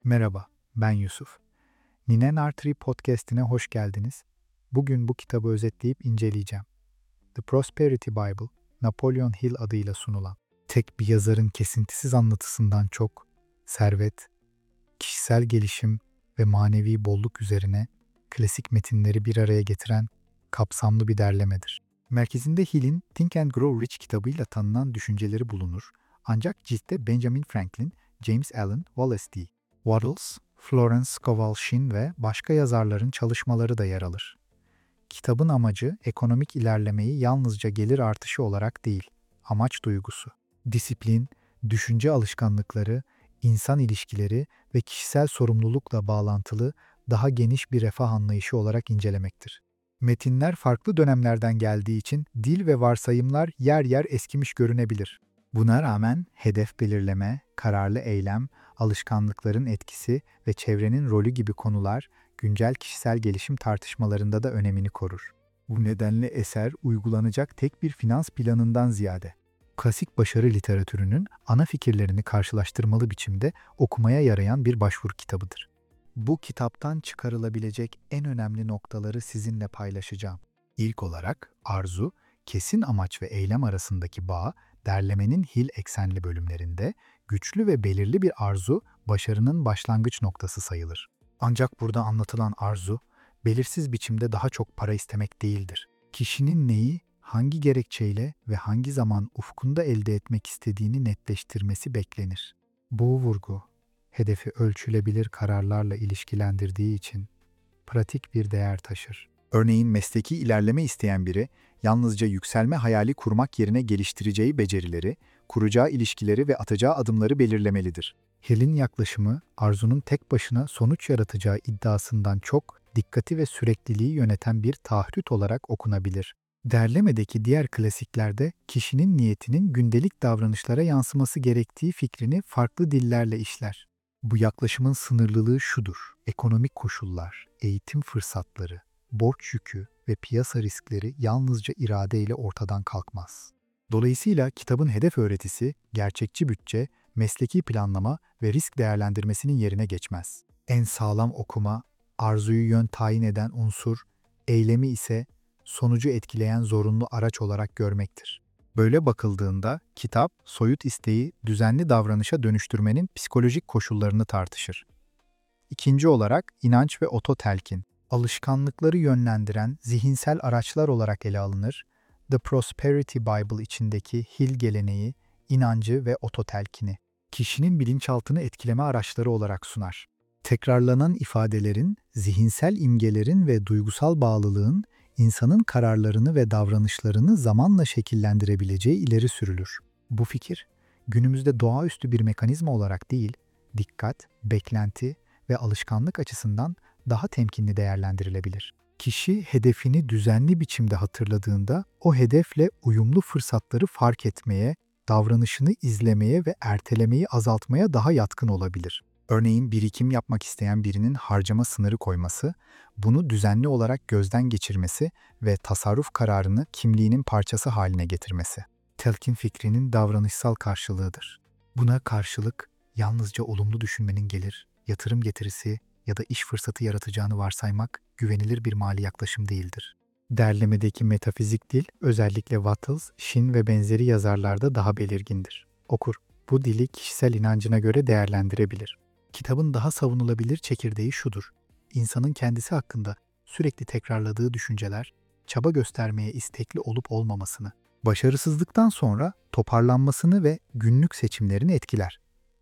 Merhaba, ben Yusuf. Ninen Artery Podcast'ine hoş geldiniz. Bugün bu kitabı özetleyip inceleyeceğim. The Prosperity Bible, Napoleon Hill adıyla sunulan, tek bir yazarın kesintisiz anlatısından çok, servet, kişisel gelişim ve manevi bolluk üzerine klasik metinleri bir araya getiren kapsamlı bir derlemedir. Merkezinde Hill'in Think and Grow Rich kitabıyla tanınan düşünceleri bulunur, ancak ciltte Benjamin Franklin, James Allen Wallace D. Wattles, Florence Scovel Shinn ve başka yazarların çalışmaları da yer alır. Kitabın amacı ekonomik ilerlemeyi yalnızca gelir artışı olarak değil, amaç duygusu, disiplin, düşünce alışkanlıkları, insan ilişkileri ve kişisel sorumlulukla bağlantılı daha geniş bir refah anlayışı olarak incelemektir. Metinler farklı dönemlerden geldiği için dil ve varsayımlar yer yer eskimiş görünebilir. Buna rağmen hedef belirleme, kararlı eylem, alışkanlıkların etkisi ve çevrenin rolü gibi konular güncel kişisel gelişim tartışmalarında da önemini korur. Bu nedenle eser uygulanacak tek bir finans planından ziyade, klasik başarı literatürünün ana fikirlerini karşılaştırmalı biçimde okumaya yarayan bir başvuru kitabıdır. Bu kitaptan çıkarılabilecek en önemli noktaları sizinle paylaşacağım. İlk olarak arzu, kesin amaç ve eylem arasındaki bağ, derlemenin Hill eksenli bölümlerinde güçlü ve belirli bir arzu başarının başlangıç noktası sayılır. Ancak burada anlatılan arzu, belirsiz biçimde daha çok para istemek değildir. Kişinin neyi, hangi gerekçeyle ve hangi zaman ufkunda elde etmek istediğini netleştirmesi beklenir. Bu vurgu, hedefi ölçülebilir kararlarla ilişkilendirdiği için pratik bir değer taşır. Örneğin mesleki ilerleme isteyen biri, yalnızca yükselme hayali kurmak yerine geliştireceği becerileri, kuracağı ilişkileri ve atacağı adımları belirlemelidir. Hill'in yaklaşımı, arzunun tek başına sonuç yaratacağı iddiasından çok, dikkati ve sürekliliği yöneten bir taahhüt olarak okunabilir. Derlemedeki diğer klasiklerde kişinin niyetinin gündelik davranışlara yansıması gerektiği fikrini farklı dillerle işler. Bu yaklaşımın sınırlılığı şudur: ekonomik koşullar, eğitim fırsatları, borç yükü ve piyasa riskleri yalnızca iradeyle ortadan kalkmaz. Dolayısıyla kitabın hedef öğretisi, gerçekçi bütçe, mesleki planlama ve risk değerlendirmesinin yerine geçmez. En sağlam okuma, arzuyu yön tayin eden unsur, eylemi ise sonucu etkileyen zorunlu araç olarak görmektir. Böyle bakıldığında kitap, soyut isteği düzenli davranışa dönüştürmenin psikolojik koşullarını tartışır. İkinci olarak inanç ve ototelkin, alışkanlıkları yönlendiren zihinsel araçlar olarak ele alınır. The Prosperity Bible içindeki Hill geleneği, inancı ve ototelkini kişinin bilinçaltını etkileme araçları olarak sunar. Tekrarlanan ifadelerin, zihinsel imgelerin ve duygusal bağlılığın insanın kararlarını ve davranışlarını zamanla şekillendirebileceği ileri sürülür. Bu fikir, günümüzde doğaüstü bir mekanizma olarak değil, dikkat, beklenti ve alışkanlık açısından daha temkinli değerlendirilebilir. Kişi hedefini düzenli biçimde hatırladığında o hedefle uyumlu fırsatları fark etmeye, davranışını izlemeye ve ertelemeyi azaltmaya daha yatkın olabilir. Örneğin birikim yapmak isteyen birinin harcama sınırı koyması, bunu düzenli olarak gözden geçirmesi ve tasarruf kararını kimliğinin parçası haline getirmesi. Telkin fikrinin davranışsal karşılığıdır. Buna karşılık yalnızca olumlu düşünmenin gelir, yatırım getirisi ya da iş fırsatı yaratacağını varsaymak güvenilir bir mali yaklaşım değildir. Derlemedeki metafizik dil özellikle Wattles, Shinn ve benzeri yazarlarda daha belirgindir. Okur, bu dili kişisel inancına göre değerlendirebilir. Kitabın daha savunulabilir çekirdeği şudur: İnsanın kendisi hakkında sürekli tekrarladığı düşünceler, çaba göstermeye istekli olup olmamasını, başarısızlıktan sonra toparlanmasını ve günlük seçimlerini etkiler.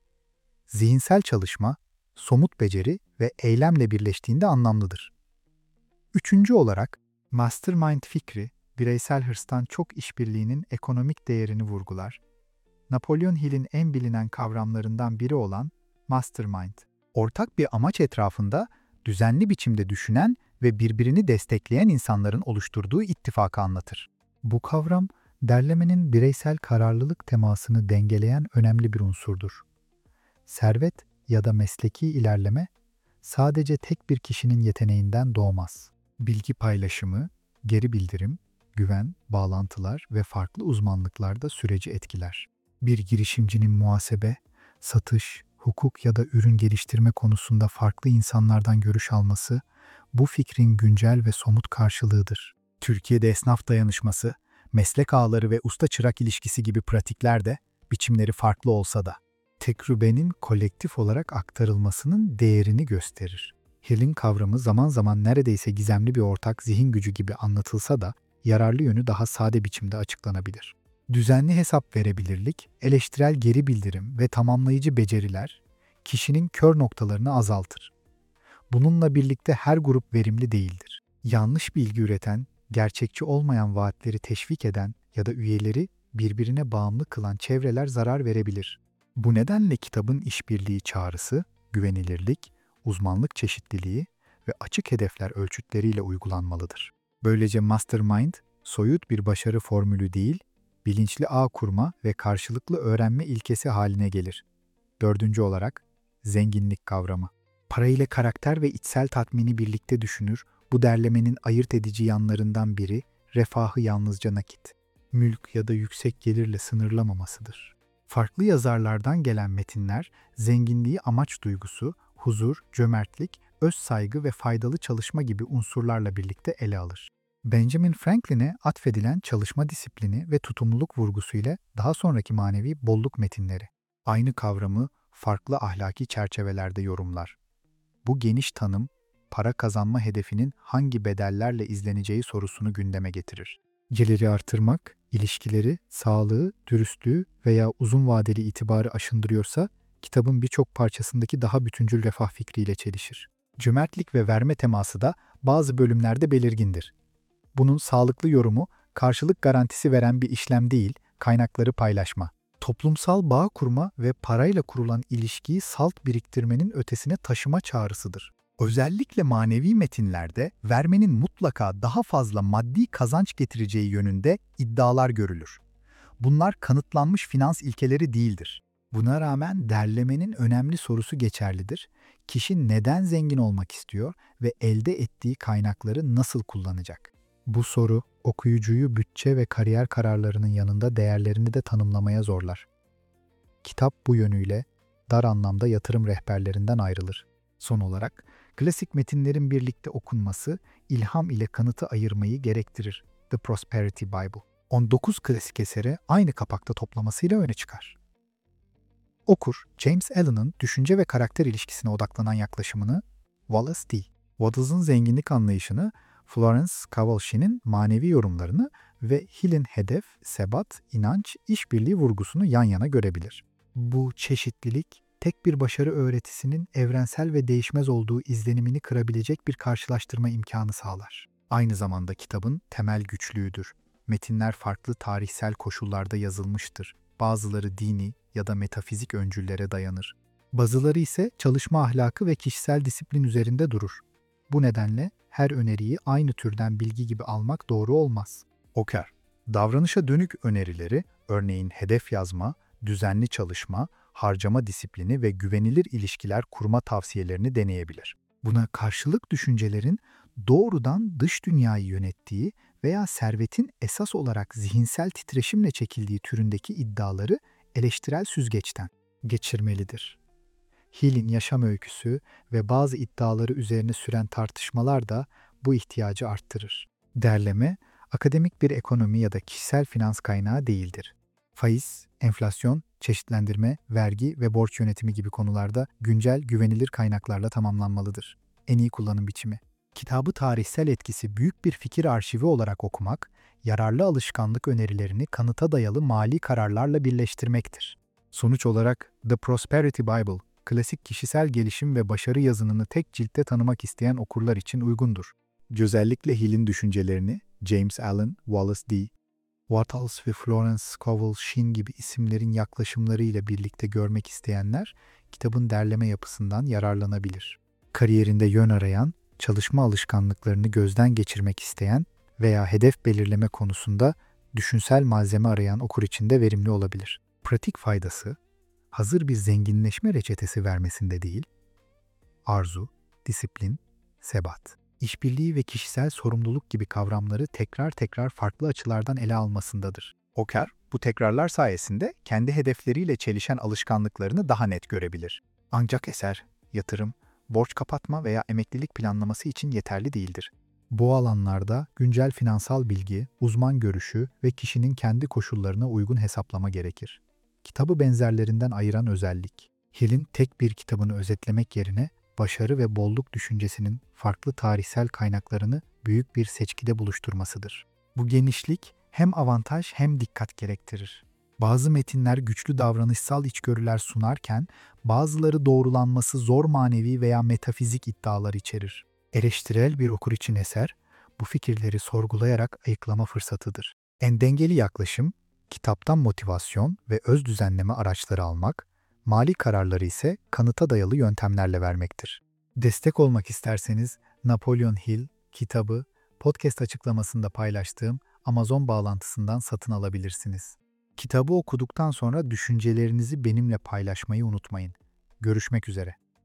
Zihinsel çalışma, somut beceri ve eylemle birleştiğinde anlamlıdır. Üçüncü olarak, mastermind fikri, bireysel hırstan çok işbirliğinin ekonomik değerini vurgular. Napoleon Hill'in en bilinen kavramlarından biri olan mastermind, ortak bir amaç etrafında düzenli biçimde düşünen ve birbirini destekleyen insanların oluşturduğu ittifakı anlatır. Bu kavram, derlemenin bireysel kararlılık temasını dengeleyen önemli bir unsurdur. Servet ya da mesleki ilerleme sadece tek bir kişinin yeteneğinden doğmaz. Bilgi paylaşımı, geri bildirim, güven, bağlantılar ve farklı uzmanlıklarda süreci etkiler. Bir girişimcinin muhasebe, satış, hukuk ya da ürün geliştirme konusunda farklı insanlardan görüş alması, bu fikrin güncel ve somut karşılığıdır. Türkiye'de esnaf dayanışması, meslek ağları ve usta-çırak ilişkisi gibi pratikler de biçimleri farklı olsa da tecrübenin kolektif olarak aktarılmasının değerini gösterir. Hill'in kavramı zaman zaman neredeyse gizemli bir ortak zihin gücü gibi anlatılsa da yararlı yönü daha sade biçimde açıklanabilir. Düzenli hesap verebilirlik, eleştirel geri bildirim ve tamamlayıcı beceriler kişinin kör noktalarını azaltır. Bununla birlikte her grup verimli değildir. Yanlış bilgi üreten, gerçekçi olmayan vaatleri teşvik eden ya da üyeleri birbirine bağımlı kılan çevreler zarar verebilir. Bu nedenle kitabın işbirliği çağrısı, güvenilirlik, uzmanlık çeşitliliği ve açık hedefler ölçütleriyle uygulanmalıdır. Böylece Mastermind, soyut bir başarı formülü değil, bilinçli ağ kurma ve karşılıklı öğrenme ilkesi haline gelir. Dördüncü olarak, zenginlik kavramı. Para ile karakter ve içsel tatmini birlikte düşünür, bu derlemenin ayırt edici yanlarından biri, refahı yalnızca nakit, mülk ya da yüksek gelirle sınırlamamasıdır. Farklı yazarlardan gelen metinler, zenginliği amaç duygusu, huzur, cömertlik, öz saygı ve faydalı çalışma gibi unsurlarla birlikte ele alır. Benjamin Franklin'e atfedilen çalışma disiplini ve tutumluluk vurgusu ile daha sonraki manevi bolluk metinleri aynı kavramı farklı ahlaki çerçevelerde yorumlar. Bu geniş tanım, para kazanma hedefinin hangi bedellerle izleneceği sorusunu gündeme getirir. Geliri artırmak, ilişkileri, sağlığı, dürüstlüğü veya uzun vadeli itibarı aşındırıyorsa, kitabın birçok parçasındaki daha bütüncül refah fikriyle çelişir. Cömertlik ve verme teması da bazı bölümlerde belirgindir. Bunun sağlıklı yorumu, karşılık garantisi veren bir işlem değil, kaynakları paylaşma. Toplumsal bağ kurma ve parayla kurulan ilişkiyi salt biriktirmenin ötesine taşıma çağrısıdır. Özellikle manevi metinlerde vermenin mutlaka daha fazla maddi kazanç getireceği yönünde iddialar görülür. Bunlar kanıtlanmış finans ilkeleri değildir. Buna rağmen derlemenin önemli sorusu geçerlidir. Kişi neden zengin olmak istiyor ve elde ettiği kaynakları nasıl kullanacak? Bu soru, okuyucuyu bütçe ve kariyer kararlarının yanında değerlerini de tanımlamaya zorlar. Kitap bu yönüyle dar anlamda yatırım rehberlerinden ayrılır. Son olarak, klasik metinlerin birlikte okunması, ilham ile kanıtı ayırmayı gerektirir. The Prosperity Bible, 19 klasik eseri aynı kapakta toplamasıyla öne çıkar. Okur, James Allen'ın düşünce ve karakter ilişkisine odaklanan yaklaşımını, Wallace D. Wattles'ın zenginlik anlayışını, Florence Scovel-Shinn'in manevi yorumlarını ve Hill'in hedef, sebat, inanç, işbirliği vurgusunu yan yana görebilir. Bu çeşitlilik, tek bir başarı öğretisinin evrensel ve değişmez olduğu izlenimini kırabilecek bir karşılaştırma imkanı sağlar. Aynı zamanda kitabın temel güçlüğüdür. Metinler farklı tarihsel koşullarda yazılmıştır. Bazıları dini ya da metafizik öncüllere dayanır. Bazıları ise çalışma ahlakı ve kişisel disiplin üzerinde durur. Bu nedenle her öneriyi aynı türden bilgi gibi almak doğru olmaz. Oker, davranışa dönük önerileri, örneğin hedef yazma, düzenli çalışma, harcama disiplini ve güvenilir ilişkiler kurma tavsiyelerini deneyebilir. Buna karşılık düşüncelerin doğrudan dış dünyayı yönettiği veya servetin esas olarak zihinsel titreşimle çekildiği türündeki iddiaları eleştirel süzgeçten geçirmelidir. Hill'in yaşam öyküsü ve bazı iddiaları üzerine süren tartışmalar da bu ihtiyacı arttırır. Derleme, akademik bir ekonomi ya da kişisel finans kaynağı değildir. Faiz, enflasyon, çeşitlendirme, vergi ve borç yönetimi gibi konularda güncel, güvenilir kaynaklarla tamamlanmalıdır. En iyi kullanım biçimi. Kitabı tarihsel etkisi büyük bir fikir arşivi olarak okumak, yararlı alışkanlık önerilerini kanıta dayalı mali kararlarla birleştirmektir. Sonuç olarak The Prosperity Bible, klasik kişisel gelişim ve başarı yazınını tek ciltte tanımak isteyen okurlar için uygundur. Özellikle Hill'in düşüncelerini James Allen, Wallace D. Wattles ve Florence Scovel-Shinn gibi isimlerin yaklaşımlarıyla birlikte görmek isteyenler, kitabın derleme yapısından yararlanabilir. Kariyerinde yön arayan, çalışma alışkanlıklarını gözden geçirmek isteyen veya hedef belirleme konusunda düşünsel malzeme arayan okur için de verimli olabilir. Pratik faydası, hazır bir zenginleşme reçetesi vermesinde değil, arzu, disiplin, sebat, işbirliği ve kişisel sorumluluk gibi kavramları tekrar tekrar farklı açılardan ele almasındadır. Oker, bu tekrarlar sayesinde kendi hedefleriyle çelişen alışkanlıklarını daha net görebilir. Ancak eser, yatırım, borç kapatma veya emeklilik planlaması için yeterli değildir. Bu alanlarda güncel finansal bilgi, uzman görüşü ve kişinin kendi koşullarına uygun hesaplama gerekir. Kitabı benzerlerinden ayıran özellik, Hill'in tek bir kitabını özetlemek yerine başarı ve bolluk düşüncesinin farklı tarihsel kaynaklarını büyük bir seçkide buluşturmasıdır. Bu genişlik hem avantaj hem dikkat gerektirir. Bazı metinler güçlü davranışsal içgörüler sunarken, bazıları doğrulanması zor manevi veya metafizik iddialar içerir. Eleştirel bir okur için eser, bu fikirleri sorgulayarak ayıklama fırsatıdır. En dengeli yaklaşım, kitaptan motivasyon ve öz düzenleme araçları almak, mali kararları ise kanıta dayalı yöntemlerle vermektir. Destek olmak isterseniz Napoleon Hill kitabı podcast açıklamasında paylaştığım Amazon bağlantısından satın alabilirsiniz. Kitabı okuduktan sonra düşüncelerinizi benimle paylaşmayı unutmayın. Görüşmek üzere.